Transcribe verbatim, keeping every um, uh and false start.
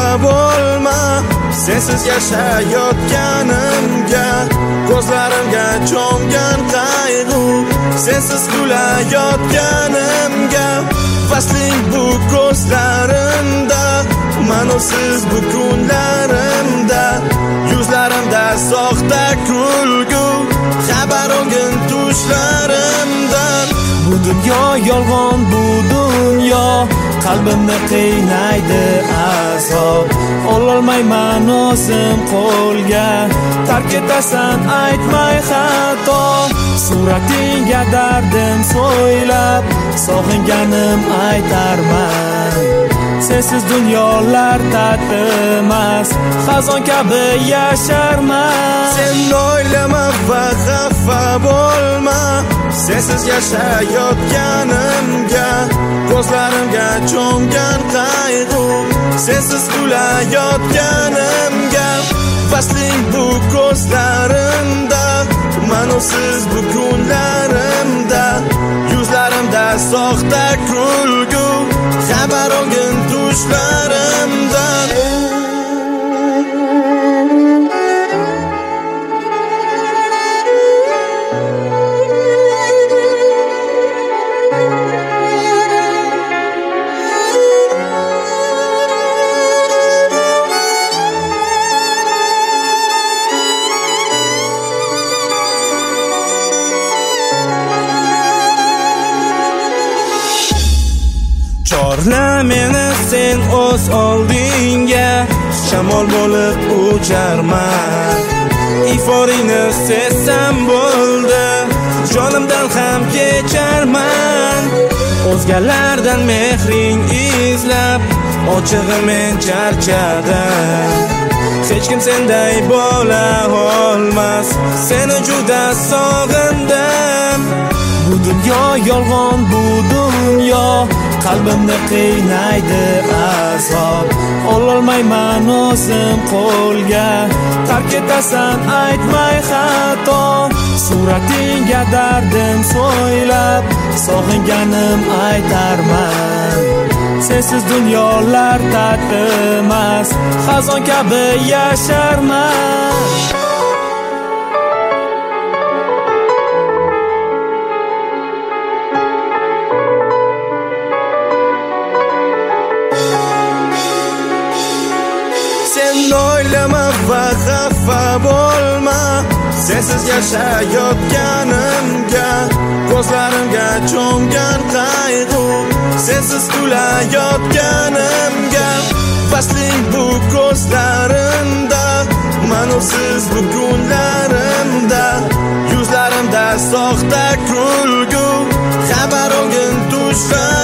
bo'lma, sensiz yashayotganimga, ko'zlarimga cho'mgan qayg'u, sensiz kulayotganimga, fasling bu ko'zlarimda, ma'nosiz bu kunlarimda, yuzlarimda soxta kulgu, xabar olgin tushlarimdan. Bu dunyo yolg'on, bu dunyo qalbimni qiynaydi azob. Ololmayman o'zim qo'lga, tark etasan aytmay xato. Suratingga dardim so'ylab, sog'inganim aytarman. Sensiz dunyolar tatimas, xazon kabi yasharman. Sen o'ylama va xafa bo'lma, sensiz yashayotganimga, ko'zlarimga cho'mgan qayg'u, sensiz kulayotganimga, fasling bu ko'zlarimda, ma'nosiz bu kunlarimda, yuzlarimda soxta kulgu, xabar olgin tushlarimdan. Chorla meni sen o'z oldingga, shamol bo'lib ucharman. Iforingni sezsam bo'ldi, jonimdan ham kecharman. O'zgalardan mehring izlab, ochig'i men charchadim. Hech kim senday bo'la olmas, seni juda sog'indim. Bu dunyo yolg'on, bu dunyo qalbimni qiynaydi azob. Ololmayman o'zim qo'lga, tark etasan aytmay xato. Suratingga dardim so'ylab, sog'inganim aytarman. Sensiz dunyolar tatimas, xazon kabi yasharman. O'ylama va xafa bo'lma, sensiz yashayotganimga, ko'zlarimga cho'mgan qayg'u, sensiz kulayotganimga, fasling bu ko'zlarimda, ma'nosiz bu kunlarimda, yuzlarimda soxta kulgu, xabar olgin tushlarimdan.